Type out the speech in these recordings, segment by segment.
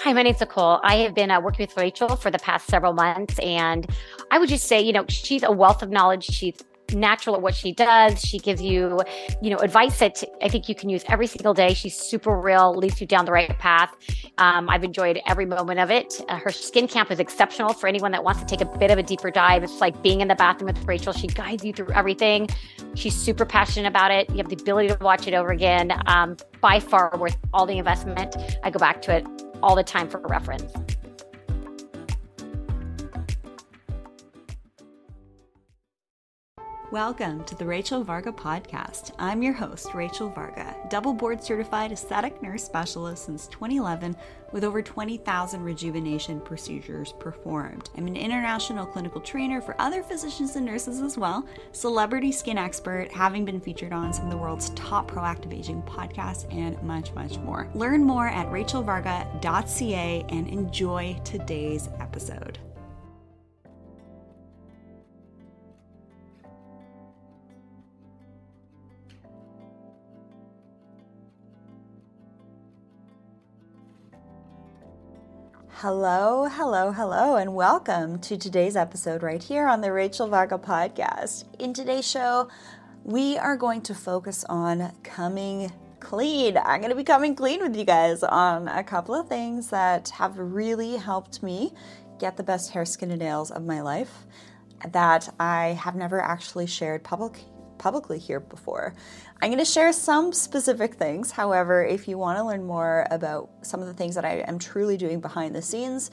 Hi, my name's Nicole. I have been working with Rachel for the past several months, and I would just say, she's a wealth of knowledge. She's natural at what she does. She gives you, advice that I think you can use every single day. She's super real, leads you down the right path. I've enjoyed every moment of it. Her skin camp is exceptional for anyone that wants to take a bit of a deeper dive. It's like being in the bathroom with Rachel. She guides you through everything. She's super passionate about it. You have the ability to watch it over again. By far worth all the investment. I go back to it all the time for reference. Welcome to the Rachel Varga podcast. I'm your host, Rachel Varga, double board certified aesthetic nurse specialist since 2011 with over 20,000 rejuvenation procedures performed. I'm an international clinical trainer for other physicians and nurses as well, celebrity skin expert, having been featured on some of the world's top proactive aging podcasts, and much, much more. Learn more at rachelvarga.ca and enjoy today's episode. Hello, and welcome to today's episode right here on the Rachel Varga podcast. In today's show, we are going to focus on coming clean. I'm going to be coming clean with you guys on a couple of things that have really helped me get the best hair, skin, and nails of my life that I have never actually shared publicly here before. I'm going to share some specific things. However, if you want to learn more about some of the things that I am truly doing behind the scenes,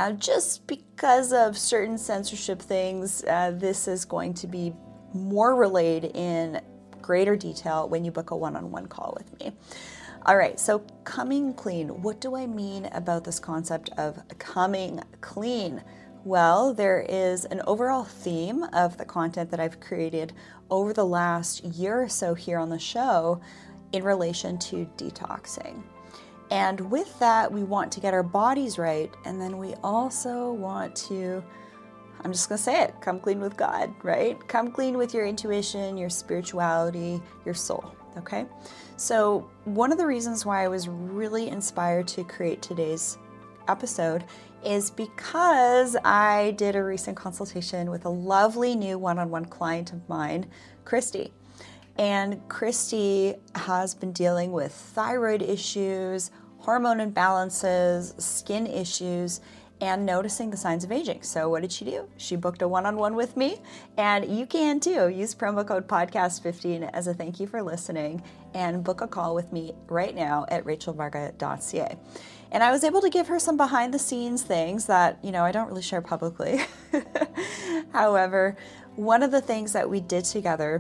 just because of certain censorship things, this is going to be more relayed in greater detail when you book a one-on-one call with me. All right, so coming clean. What do I mean about this concept of coming clean? Well, there is an overall theme of the content that I've created over the last year or so here on the show in relation to detoxing. And with that, we want to get our bodies right, and then we also want to, I'm just going to say it, come clean with God, right? Come clean with your intuition, your spirituality, your soul, okay? So one of the reasons why I was really inspired to create today's episode is because I did a recent consultation with a lovely new one-on-one client of mine, Christy. And Christy has been dealing with thyroid issues, hormone imbalances, skin issues, and noticing the signs of aging. So what did she do? She booked a one-on-one with me, and you can too. Use promo code podcast15 as a thank you for listening and book a call with me right now at rachelvarga.ca. And I was able to give her some behind the scenes things that, I don't really share publicly. However, one of the things that we did together,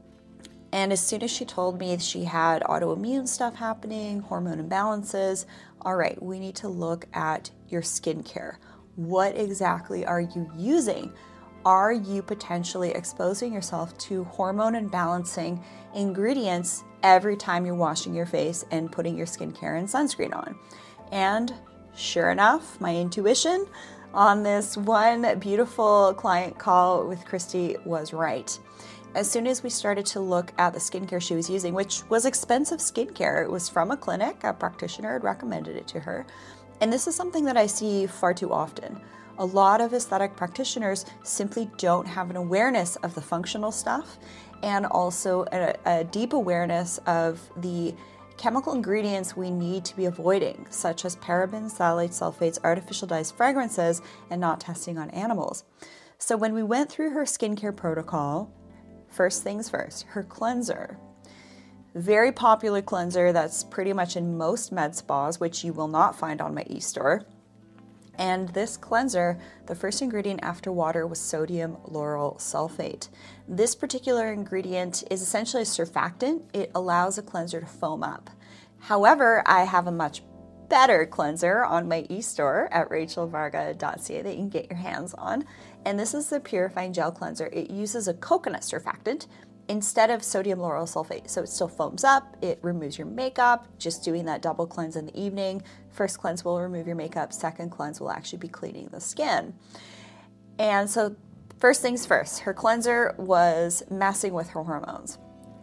and as soon as she told me she had autoimmune stuff happening, hormone imbalances, all right, we need to look at your skincare. What exactly are you using? Are you potentially exposing yourself to hormone imbalancing ingredients every time you're washing your face and putting your skincare and sunscreen on? And sure enough, my intuition on this one beautiful client call with Christy was right. As soon as we started to look at the skincare she was using, which was expensive skincare, it was from a clinic, a practitioner had recommended it to her. And this is something that I see far too often. A lot of aesthetic practitioners simply don't have an awareness of the functional stuff and also a deep awareness of the chemical ingredients we need to be avoiding, such as parabens, phthalates, sulfates, artificial dyes, fragrances, and not testing on animals. So when we went through her skincare protocol, first things first, her cleanser. Very popular cleanser that's pretty much in most med spas, which you will not find on my e-store. And this cleanser, the first ingredient after water was sodium lauryl sulfate. This particular ingredient is essentially a surfactant. It allows a cleanser to foam up. However, I have a much better cleanser on my e-store at rachelvarga.ca that you can get your hands on. And this is the Purifying Gel Cleanser. It uses a coconut surfactant instead of sodium lauryl sulfate. So it still foams up, it removes your makeup, just doing that double cleanse in the evening. First cleanse will remove your makeup, second cleanse will actually be cleaning the skin. And so first things first, her cleanser was messing with her hormones.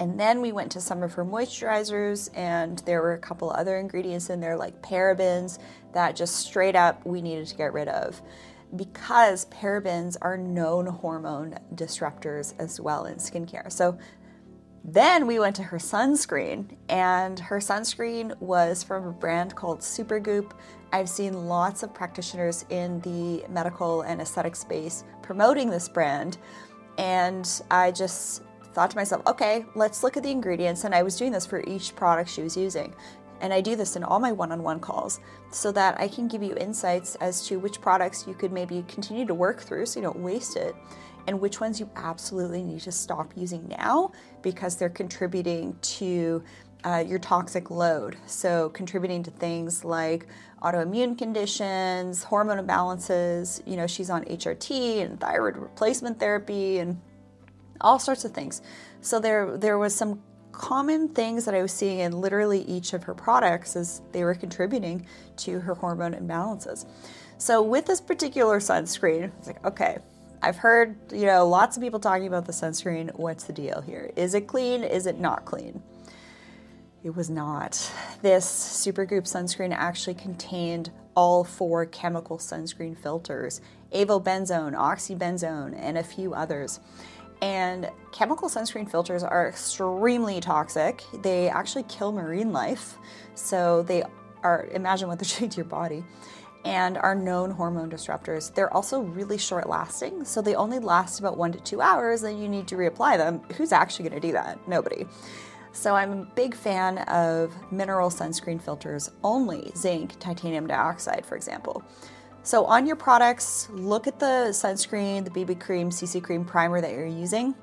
And then we went to some of her moisturizers, and there were a couple other ingredients in there like parabens that just straight up we needed to get rid of, because parabens are known hormone disruptors as well in skincare. So then we went to her sunscreen, and her sunscreen was from a brand called Supergoop. I've seen lots of practitioners in the medical and aesthetic space promoting this brand, and I just thought to myself, okay, let's look at the ingredients. And I was doing this for each product she was using. And I do this in all my one-on-one calls so that I can give you insights as to which products you could maybe continue to work through so you don't waste it, and which ones you absolutely need to stop using now because they're contributing to your toxic load. So contributing to things like autoimmune conditions, hormone imbalances, she's on HRT and thyroid replacement therapy and all sorts of things. So there was some common things that I was seeing in literally each of her products as they were contributing to her hormone imbalances. So with this particular sunscreen, it's like, okay, I've heard, lots of people talking about the sunscreen. What's the deal here? Is it clean? Is it not clean? It was not. This Supergoop sunscreen actually contained all 4 chemical sunscreen filters, avobenzone, oxybenzone, and a few others. And chemical sunscreen filters are extremely toxic. They actually kill marine life. So imagine what they're doing to your body, and are known hormone disruptors. They're also really short lasting. So they only last about 1 to 2 hours, then you need to reapply them. Who's actually going to do that? Nobody. So I'm a big fan of mineral sunscreen filters only, zinc, titanium dioxide, for example. So on your products, look at the sunscreen, the BB cream, CC cream primer that you're using,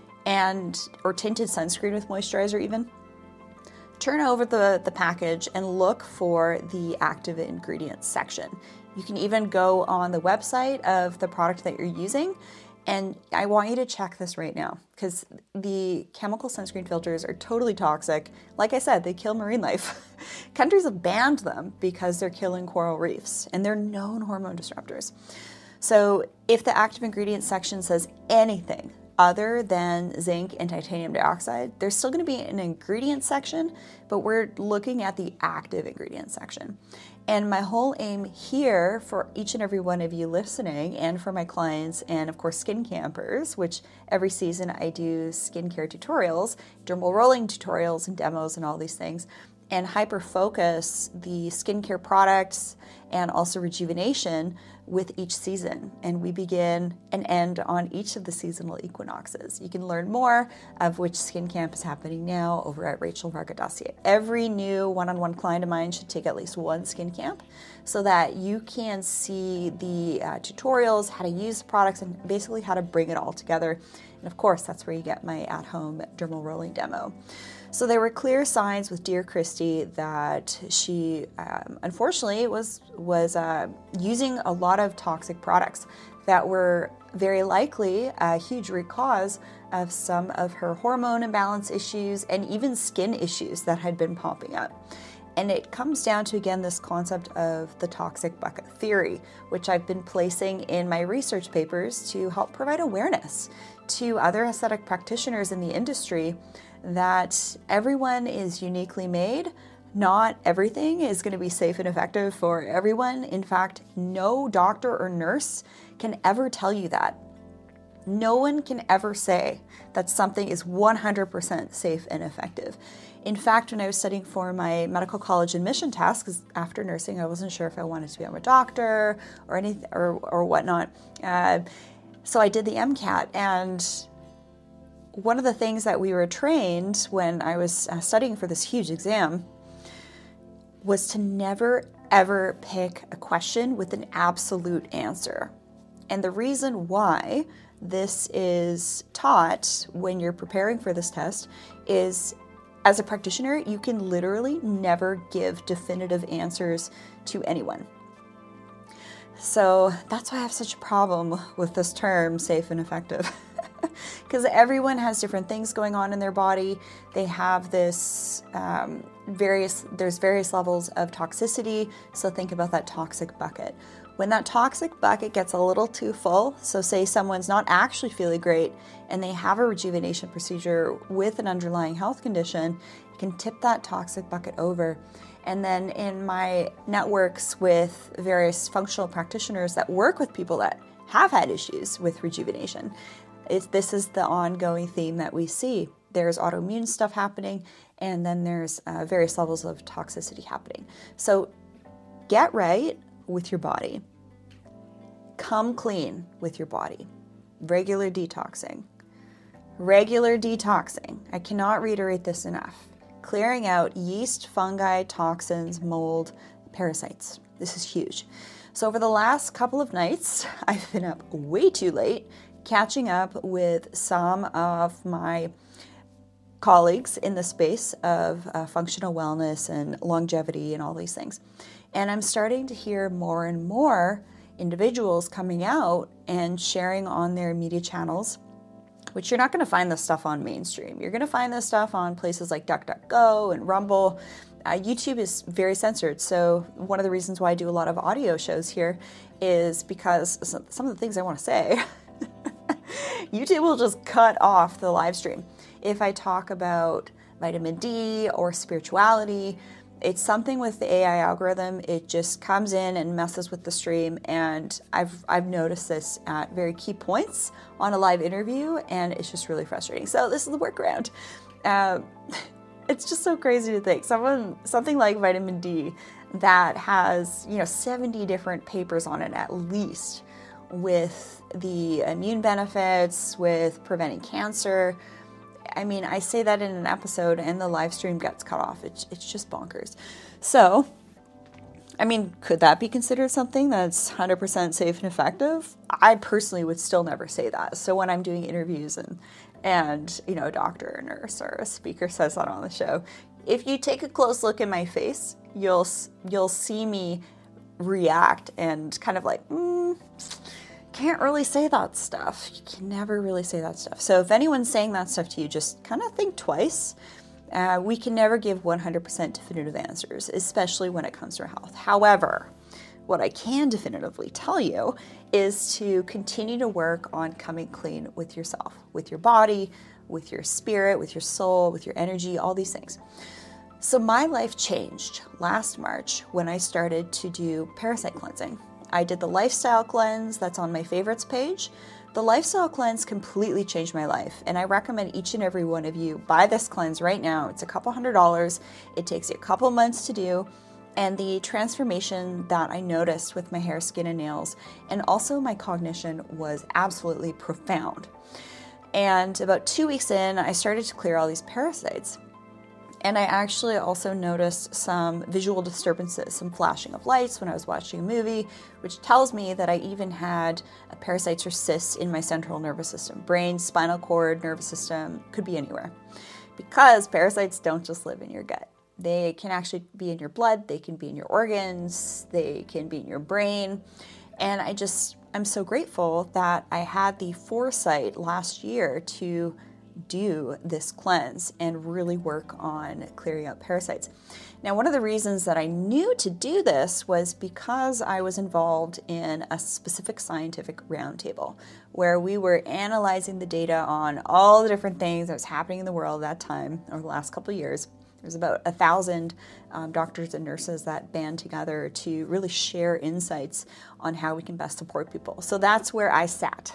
or tinted sunscreen with moisturizer even. Turn over the package and look for the active ingredients section. You can even go on the website of the product that you're using, and I want you to check this right now because the chemical sunscreen filters are totally toxic. Like I said, they kill marine life. Countries have banned them because they're killing coral reefs, and they're known hormone disruptors. So if the active ingredients section says anything other than zinc and titanium dioxide, there's still going to be an ingredient section, but we're looking at the active ingredient section. And my whole aim here for each and every one of you listening, and for my clients, and of course skin campers, which every season I do skincare tutorials, dermal rolling tutorials and demos and all these things, and hyper focus the skincare products and also rejuvenation with each season. And we begin and end on each of the seasonal equinoxes. You can learn more of which skin camp is happening now over at Rachel Varga Dossier. Every new one-on-one client of mine should take at least one skin camp so that you can see the tutorials, how to use the products, and basically how to bring it all together. And of course, that's where you get my at-home dermal rolling demo. So there were clear signs with dear Christy that she, unfortunately, was using a lot of toxic products that were very likely a huge root cause of some of her hormone imbalance issues and even skin issues that had been popping up. And it comes down to, again, this concept of the toxic bucket theory, which I've been placing in my research papers to help provide awareness to other aesthetic practitioners in the industry that everyone is uniquely made. Not everything is going to be safe and effective for everyone. In fact, no doctor or nurse can ever tell you that. No one can ever say that something is 100% safe and effective. In fact, when I was studying for my medical college admission test, because after nursing, I wasn't sure if I wanted to become a doctor or anything or whatnot. So I did the MCAT, and one of the things that we were trained when I was studying for this huge exam was to never, ever pick a question with an absolute answer. And the reason why this is taught when you're preparing for this test is, as a practitioner, you can literally never give definitive answers to anyone. So that's why I have such a problem with this term, safe and effective. Because everyone has different things going on in their body. They have this there's various levels of toxicity. So think about that toxic bucket. When that toxic bucket gets a little too full, so say someone's not actually feeling great and they have a rejuvenation procedure with an underlying health condition, you can tip that toxic bucket over. And then in my networks with various functional practitioners that work with people that have had issues with rejuvenation, this is the ongoing theme that we see. There's autoimmune stuff happening, and then there's various levels of toxicity happening. So get right with your body. Come clean with your body. Regular detoxing. Regular detoxing. I cannot reiterate this enough. Clearing out yeast, fungi, toxins, mold, parasites. This is huge. So over the last couple of nights, I've been up way too late, catching up with some of my colleagues in the space of functional wellness and longevity and all these things. And I'm starting to hear more and more individuals coming out and sharing on their media channels, which you're not going to find this stuff on mainstream. You're going to find this stuff on places like DuckDuckGo and Rumble. YouTube is very censored. So one of the reasons why I do a lot of audio shows here is because some of the things I want to say, YouTube will just cut off the live stream. If I talk about vitamin D or spirituality, it's something with the AI algorithm. It just comes in and messes with the stream, and I've noticed this at very key points on a live interview, and it's just really frustrating. So this is the workaround. It's just so crazy to think something like vitamin D that has 70 different papers on it at least, with the immune benefits, with preventing cancer. I mean, I say that in an episode and the live stream gets cut off. It's just bonkers. So, I mean, could that be considered something that's 100% safe and effective? I personally would still never say that. So when I'm doing interviews and a doctor or a nurse or a speaker says that on the show, if you take a close look in my face, you'll see me react and kind of like, can't really say that stuff. You can never really say that stuff. So if anyone's saying that stuff to you, just kind of think twice. We can never give 100% definitive answers, especially when it comes to health. However, what I can definitively tell you is to continue to work on coming clean with yourself, with your body, with your spirit, with your soul, with your energy, all these things. So my life changed last March when I started to do parasite cleansing. I did the lifestyle cleanse that's on my favorites page. The lifestyle cleanse completely changed my life, and I recommend each and every one of you buy this cleanse right now. It's a couple $100. It takes you a couple months to do, and the transformation that I noticed with my hair, skin, and nails, and also my cognition was absolutely profound. And about 2 weeks in, I started to clear all these parasites. And I actually also noticed some visual disturbances, some flashing of lights when I was watching a movie, which tells me that I even had parasites or cysts in my central nervous system, brain, spinal cord, nervous system, could be anywhere. Because parasites don't just live in your gut. They can actually be in your blood, they can be in your organs, they can be in your brain. And I'm so grateful that I had the foresight last year to do this cleanse and really work on clearing out parasites. Now, one of the reasons that I knew to do this was because I was involved in a specific scientific roundtable where we were analyzing the data on all the different things that was happening in the world at that time over the last couple of years. There's about 1,000 doctors and nurses that band together to really share insights on how we can best support people. So that's where I sat.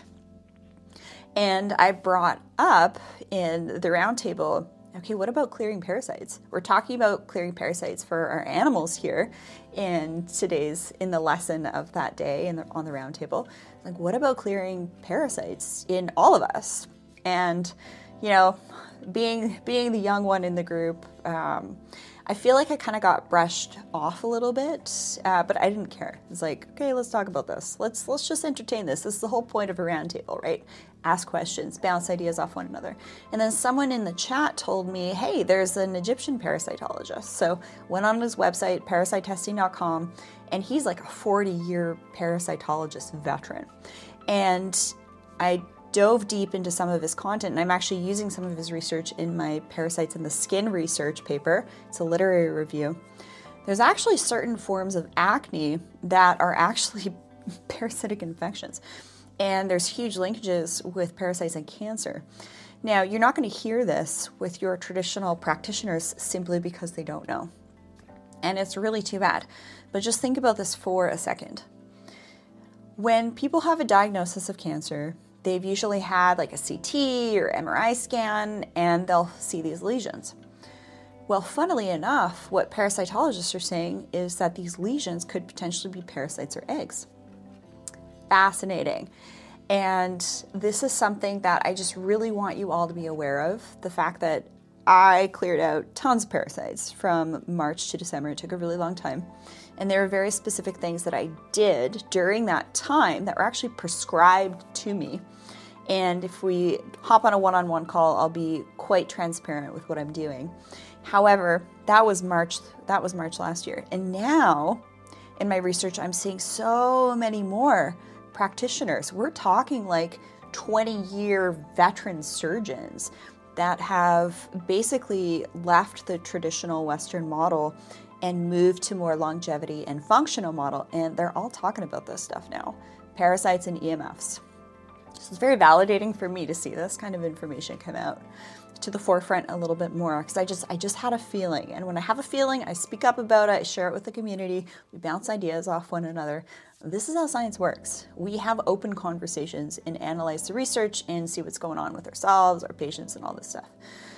And I brought up in the roundtable, okay, what about clearing parasites? We're talking about clearing parasites for our animals here in the lesson of that day on the roundtable. Like, what about clearing parasites in all of us? And, being the young one in the group, I feel like I kind of got brushed off a little bit, but I didn't care. It's like, okay, let's talk about this. Let's just entertain this. This is the whole point of a roundtable, right? Ask questions, bounce ideas off one another. And then someone in the chat told me, hey, there's an Egyptian parasitologist. So went on his website, parasitetesting.com, and he's like a 40-year parasitologist veteran. And I dove deep into some of his content, and I'm actually using some of his research in my Parasites in the Skin research paper. It's a literary review. There's actually certain forms of acne that are actually parasitic infections. And there's huge linkages with parasites and cancer. Now, you're not going to hear this with your traditional practitioners simply because they don't know. And it's really too bad. But just think about this for a second. When people have a diagnosis of cancer, they've usually had like a CT or MRI scan, and they'll see these lesions. Well, funnily enough, what parasitologists are saying is that these lesions could potentially be parasites or eggs. Fascinating. And this is something that I just really want you all to be aware of. The fact that I cleared out tons of parasites from March to December. It took a really long time. And there are very specific things that I did during that time that were actually prescribed to me. And if we hop on a one-on-one call, I'll be quite transparent with what I'm doing. However, that was March last year. And now, in my research, I'm seeing so many more practitioners. We're talking like 20-year veteran surgeons that have basically left the traditional Western model and moved to more longevity and functional model. And they're all talking about this stuff now, parasites and EMFs. So it's very validating for me to see this kind of information come out to the forefront a little bit more, because I just had a feeling. And when I have a feeling, I speak up about it, I share it with the community, we bounce ideas off one another. This is how science works. We have open conversations and analyze the research and see what's going on with ourselves, our patients, and all this stuff.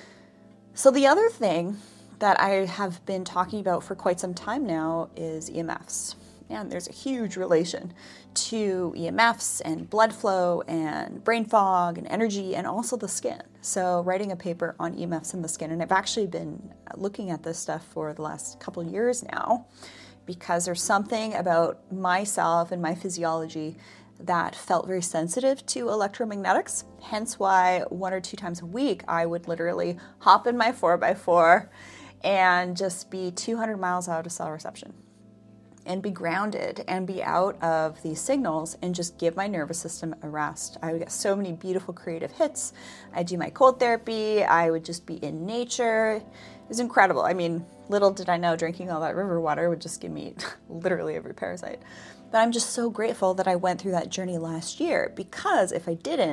So the other thing that I have been talking about for quite some time now is EMFs. And there's a huge relation to EMFs and blood flow and brain fog and energy and also the skin. So writing a paper on EMFs in the skin, and I've actually been looking at this stuff for the last couple of years now, because there's something about myself and my physiology that felt very sensitive to electromagnetics, hence why 1 or 2 times a week I would literally hop in my 4x4 and just be 200 miles out of cell reception and be grounded and be out of these signals and just give my nervous system a rest. I would get so many beautiful creative hits. I'd do my cold therapy. I would just be in nature. It was incredible. I mean, little did I know drinking all that river water would just give me literally every parasite. But I'm just so grateful that I went through that journey last year, because if I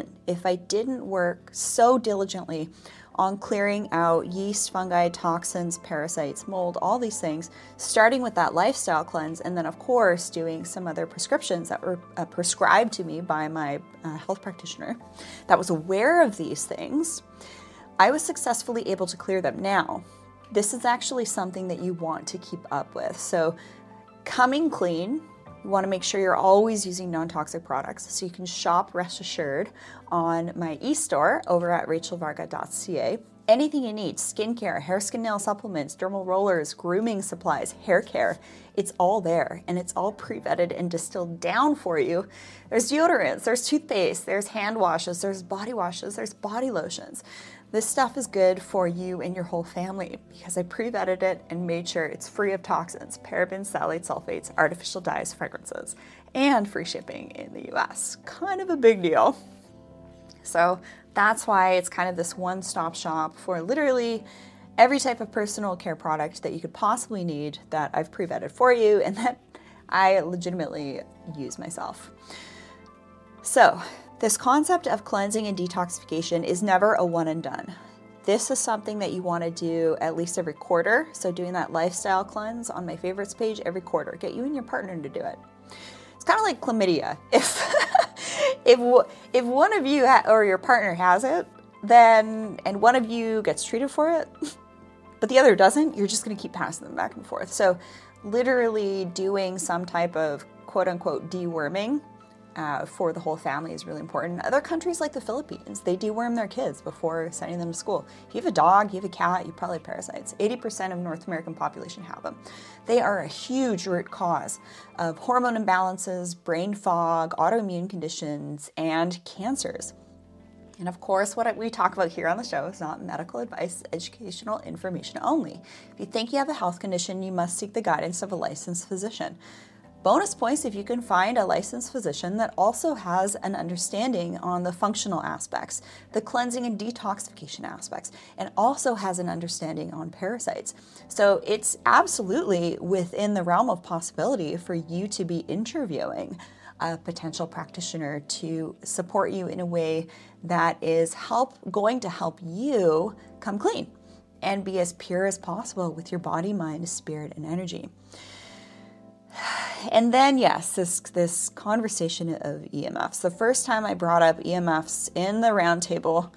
didn't work so diligently on clearing out yeast, fungi, toxins, parasites, mold, all these things, starting with that lifestyle cleanse, and then of course doing some other prescriptions that were prescribed to me by my health practitioner that was aware of these things, I was successfully able to clear them. Now, this is actually something that you want to keep up with. So coming clean, you want to make sure you're always using non-toxic products. So you can shop, rest assured, on my e-store over at rachelvarga.ca. Anything you need, skincare, hair, skin, nail supplements, dermal rollers, grooming supplies, hair care, it's all there, and it's all pre-vetted and distilled down for you. There's deodorants, there's toothpaste, there's hand washes, there's body washes, there's body lotions. This stuff is good for you and your whole family because I pre-vetted it and made sure it's free of toxins, parabens, phthalates, sulfates, artificial dyes, fragrances, and free shipping in the US. Kind of a big deal. So that's why it's kind of this one-stop shop for literally every type of personal care product that you could possibly need that I've pre-vetted for you and that I legitimately use myself. So this concept of cleansing and detoxification is never a one and done. This is something that you want to do at least every quarter. So doing that lifestyle cleanse on my favorites page every quarter. Get you and your partner to do it. It's kind of like chlamydia. If one of you or your partner has it, then and one of you gets treated for it, but the other doesn't, you're just going to keep passing them back and forth. So literally doing some type of quote unquote deworming for the whole family is really important. Other countries like the Philippines, they deworm their kids before sending them to school. If you have a dog, you have a cat, you probably have parasites. 80% of North American population have them. They are a huge root cause of hormone imbalances, brain fog, autoimmune conditions, and cancers. And of course, what we talk about here on the show is not medical advice, educational information only. If you think you have a health condition, you must seek the guidance of a licensed physician. Bonus points if you can find a licensed physician that also has an understanding on the functional aspects, the cleansing and detoxification aspects, and also has an understanding on parasites. So it's absolutely within the realm of possibility for you to be interviewing a potential practitioner to support you in a way that is going to help you come clean and be as pure as possible with your body, mind, spirit, and energy. And then, yes, this conversation of EMFs. The first time I brought up EMFs in the roundtable,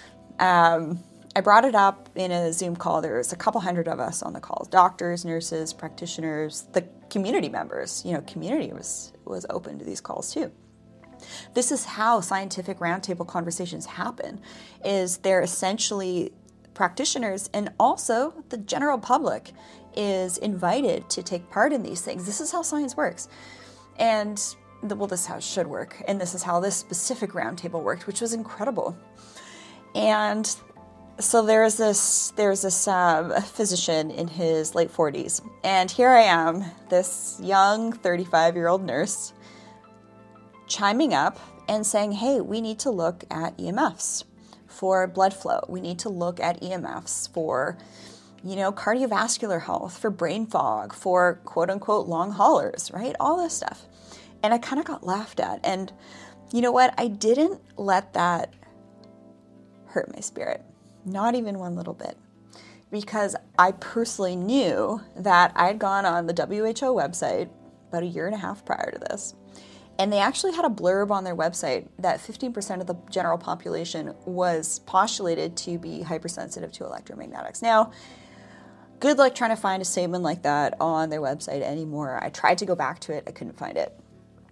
I brought it up in a Zoom call. There was a couple hundred of us on the call: doctors, nurses, practitioners, the community members. Community was open to these calls too. This is how scientific roundtable conversations happen. Is they're essentially practitioners, and also the general public is invited to take part in these things. This is how science works. And this is how it should work. And this is how this specific roundtable worked, which was incredible. And so there's this physician in his late 40s. And here I am, this young 35-year-old nurse, chiming up and saying, hey, we need to look at EMFs for blood flow. We need to look at EMFs for cardiovascular health, for brain fog, for quote unquote long haulers, right? All this stuff. And I kind of got laughed at. And you know what? I didn't let that hurt my spirit. Not even one little bit. Because I personally knew that I'd gone on the WHO website about a year and a half prior to this. And they actually had a blurb on their website that 15% of the general population was postulated to be hypersensitive to electromagnetics. Now, good luck trying to find a statement like that on their website anymore. I tried to go back to it. I couldn't find it.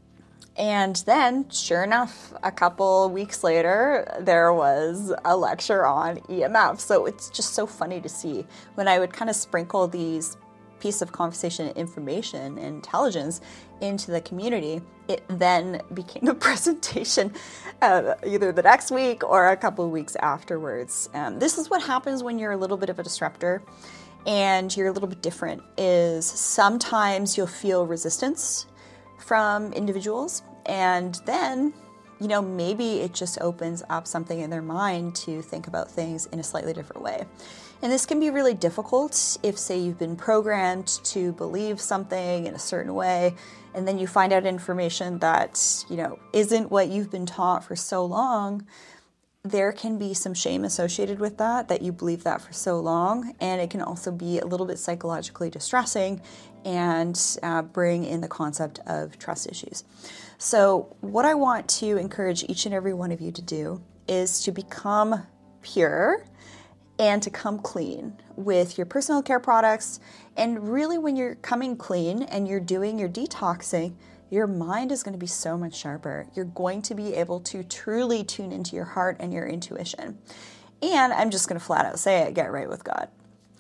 And then, sure enough, a couple weeks later, there was a lecture on EMF. So it's just so funny to see when I would kind of sprinkle these piece of conversation information and intelligence into the community, it then became a presentation either the next week or a couple of weeks afterwards. This is what happens when you're a little bit of a disruptor and you're a little bit different, is sometimes you'll feel resistance from individuals, and then maybe it just opens up something in their mind to think about things in a slightly different way. And this can be really difficult if, say, you've been programmed to believe something in a certain way, and then you find out information that, isn't what you've been taught for so long. There can be some shame associated with that you believe that for so long, and it can also be a little bit psychologically distressing and bring in the concept of trust issues. So what I want to encourage each and every one of you to do is to become pure and to come clean with your personal care products. And really, when you're coming clean and you're doing your detoxing, your mind is going to be so much sharper. You're going to be able to truly tune into your heart and your intuition. And I'm just going to flat out say it, get right with God.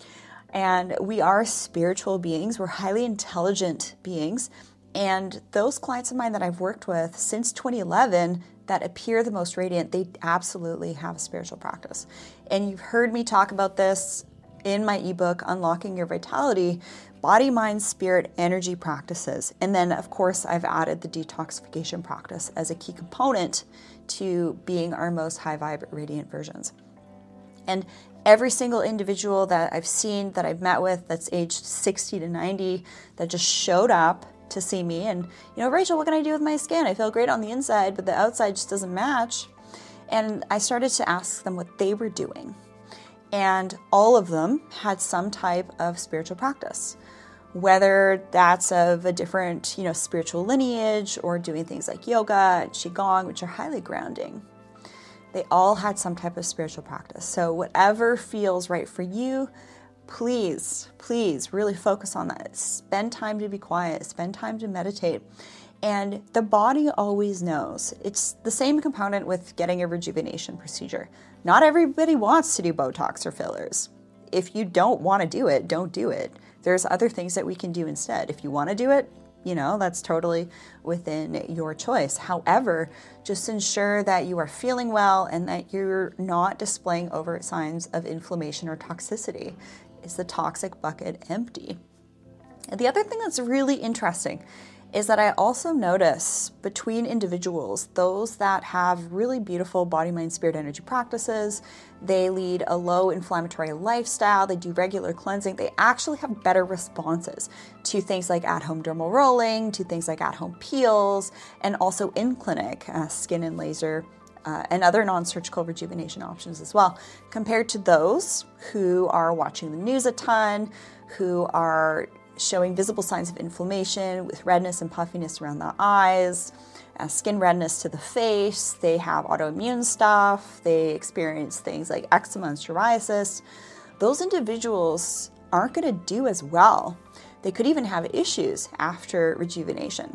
And we are spiritual beings. We're highly intelligent beings. And those clients of mine that I've worked with since 2011 that appear the most radiant, they absolutely have a spiritual practice. And you've heard me talk about this in my ebook, Unlocking Your Vitality, body, mind, spirit, energy practices. And then, of course, I've added the detoxification practice as a key component to being our most high vibe, radiant versions. And every single individual that I've seen, that I've met with, that's aged 60 to 90, that just showed up to see me and, Rachel, what can I do with my skin? I feel great on the inside, but the outside just doesn't match. And I started to ask them what they were doing. And all of them had some type of spiritual practice, whether that's of a different, spiritual lineage or doing things like yoga and qigong, which are highly grounding. They all had some type of spiritual practice. So whatever feels right for you, please really focus on that. Spend time to be quiet. Spend time to meditate. And the body always knows. It's the same component with getting a rejuvenation procedure. Not everybody wants to do Botox or fillers. If you don't want to do it, don't do it. There's other things that we can do instead. If you want to do it, that's totally within your choice. However, just ensure that you are feeling well and that you're not displaying overt signs of inflammation or toxicity. Is the toxic bucket empty? And the other thing that's really interesting is that I also notice between individuals, those that have really beautiful body, mind, spirit, energy practices, they lead a low inflammatory lifestyle, they do regular cleansing, they actually have better responses to things like at-home dermal rolling, to things like at-home peels, and also in-clinic skin and laser and other non-surgical rejuvenation options as well, compared to those who are watching the news a ton, who are showing visible signs of inflammation with redness and puffiness around the eyes, skin redness to the face, they have autoimmune stuff, they experience things like eczema and psoriasis. Those individuals aren't going to do as well. They could even have issues after rejuvenation.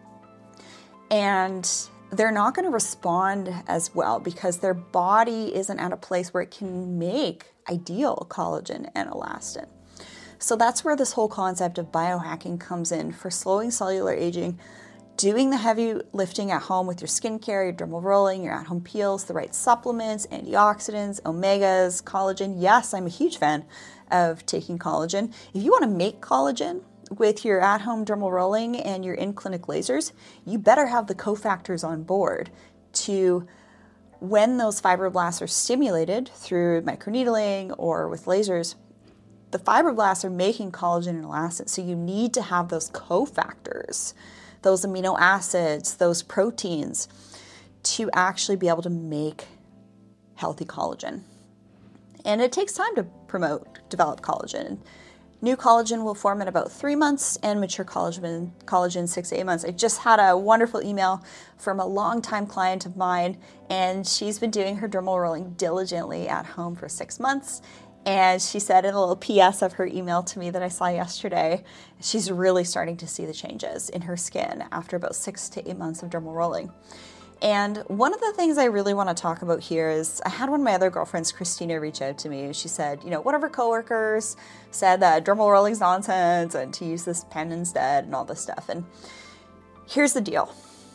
And they're not going to respond as well because their body isn't at a place where it can make ideal collagen and elastin. So that's where this whole concept of biohacking comes in for slowing cellular aging, doing the heavy lifting at home with your skincare, your dermal rolling, your at-home peels, the right supplements, antioxidants, omegas, collagen. Yes, I'm a huge fan of taking collagen. If you want to make collagen with your at-home dermal rolling and your in-clinic lasers, you better have the cofactors on board to, when those fibroblasts are stimulated through microneedling or with lasers, the fibroblasts are making collagen and elastin, so you need to have those cofactors, those amino acids, those proteins, to actually be able to make healthy collagen. And it takes time to develop collagen. New collagen will form in about 3 months and mature collagen 6 to 8 months. I just had a wonderful email from a longtime client of mine, and she's been doing her dermal rolling diligently at home for 6 months. And she said in a little PS of her email to me that I saw yesterday, she's really starting to see the changes in her skin after about 6 to 8 months of dermal rolling. And one of the things I really want to talk about here is I had one of my other girlfriends, Christina, reach out to me. She said, one of her coworkers said that dermal rolling's nonsense and to use this pen instead and all this stuff. And here's the deal.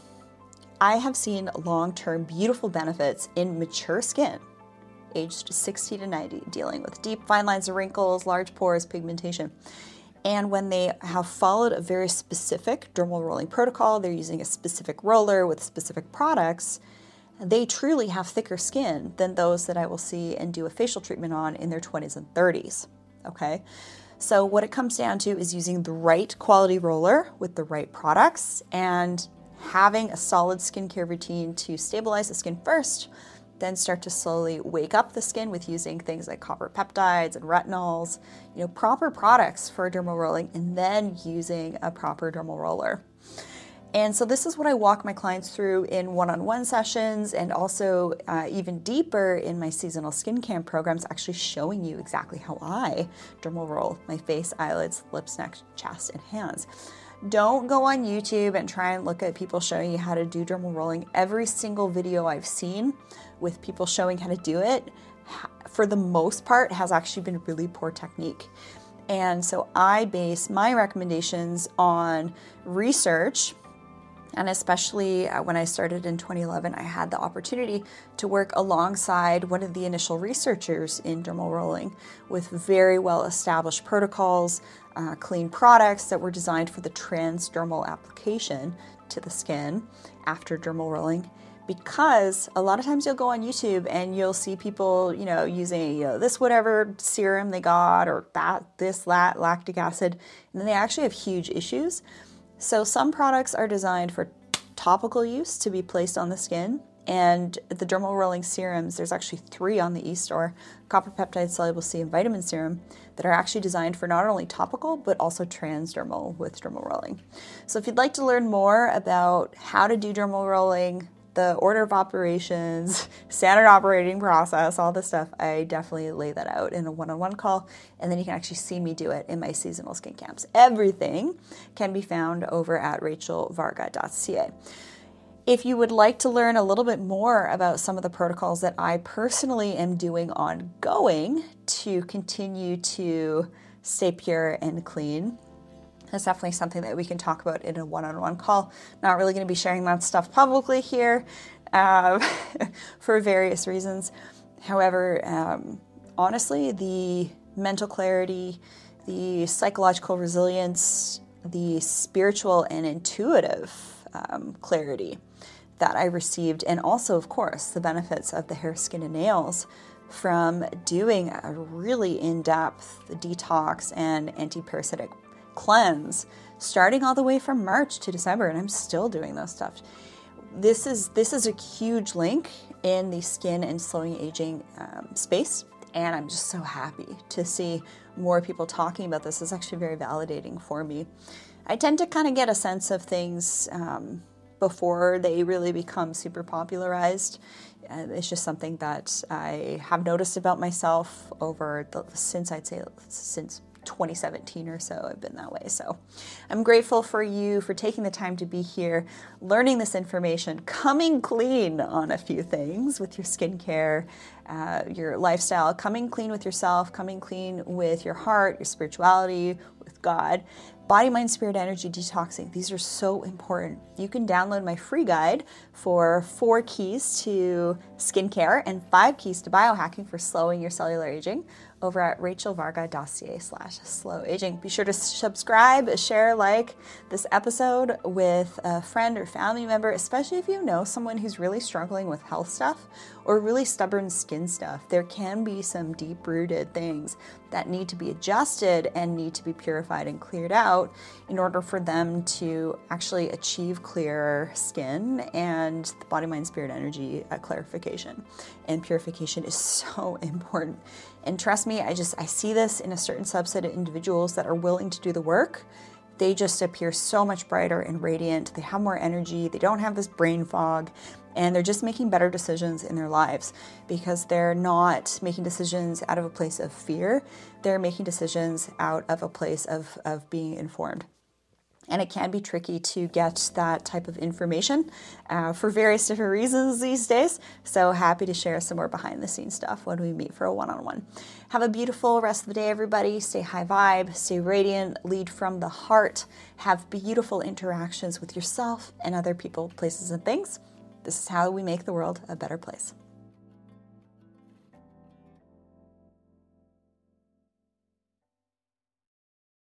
I have seen long-term beautiful benefits in mature skin, aged 60 to 90, dealing with deep fine lines of wrinkles, large pores, pigmentation. And when they have followed a very specific dermal rolling protocol, they're using a specific roller with specific products, they truly have thicker skin than those that I will see and do a facial treatment on in their 20s and 30s. Okay? So what it comes down to is using the right quality roller with the right products and having a solid skincare routine to stabilize the skin first, then start to slowly wake up the skin with using things like copper peptides and retinols, proper products for dermal rolling, and then using a proper dermal roller. And so this is what I walk my clients through in one-on-one sessions and also even deeper in my seasonal skin camp programs, actually showing you exactly how I dermal roll my face, eyelids, lips, neck, chest, and hands. Don't go on YouTube and try and look at people showing you how to do dermal rolling. Every single video I've seen with people showing how to do it, for the most part, has actually been really poor technique. And so I base my recommendations on research. And especially when I started in 2011, I had the opportunity to work alongside one of the initial researchers in dermal rolling with very well-established protocols, clean products that were designed for the transdermal application to the skin after dermal rolling. Because a lot of times you'll go on YouTube and you'll see people, using this whatever serum they got or this lactic acid, and then they actually have huge issues. So some products are designed for topical use to be placed on the skin, and the dermal rolling serums, there's actually 3 on the eStore, copper peptide, soluble C, and vitamin serum, that are actually designed for not only topical, but also transdermal with dermal rolling. So if you'd like to learn more about how to do dermal rolling, the order of operations, standard operating process, all this stuff, I definitely lay that out in a one-on-one call, and then you can actually see me do it in my seasonal skin camps. Everything can be found over at rachelvarga.ca. If you would like to learn a little bit more about some of the protocols that I personally am doing ongoing to continue to stay pure and clean, that's definitely something that we can talk about in a one-on-one call. Not really going to be sharing that stuff publicly here for various reasons. However, honestly, the mental clarity, the psychological resilience, the spiritual and intuitive clarity that I received, and also, of course, the benefits of the hair, skin, and nails from doing a really in-depth detox and anti-parasitic cleanse, starting all the way from March to December, and I'm still doing those stuff. This is a huge link in the skin and slowing aging space, and I'm just so happy to see more people talking about this. It's actually very validating for me. I tend to kind of get a sense of things before they really become super popularized. It's just something that I have noticed about myself since 2017 or so. I've been that way. So I'm grateful for you for taking the time to be here, learning this information, coming clean on a few things with your skincare, your lifestyle, coming clean with yourself, coming clean with your heart, your spirituality, with God. Body, mind, spirit, energy, detoxing. These are so important. You can download my free guide for 4 keys to skincare and 5 keys to biohacking for slowing your cellular aging over at rachelvarga.ca/slowaging. Be sure to subscribe, share, like this episode with a friend or family member, especially if you know someone who's really struggling with health stuff or really stubborn skin stuff. There can be some deep-rooted things that need to be adjusted and need to be purified and cleared out in order for them to actually achieve clearer skin and the body, mind, spirit, energy clarification. And purification is so important. And trust me, I see this in a certain subset of individuals that are willing to do the work. They just appear so much brighter and radiant. They have more energy. They don't have this brain fog. And they're just making better decisions in their lives because they're not making decisions out of a place of fear. They're making decisions out of a place of being informed. And it can be tricky to get that type of information for various different reasons these days. So happy to share some more behind the scenes stuff when we meet for a one-on-one. Have a beautiful rest of the day, everybody. Stay high vibe, stay radiant, lead from the heart, have beautiful interactions with yourself and other people, places, and things. This is how we make the world a better place.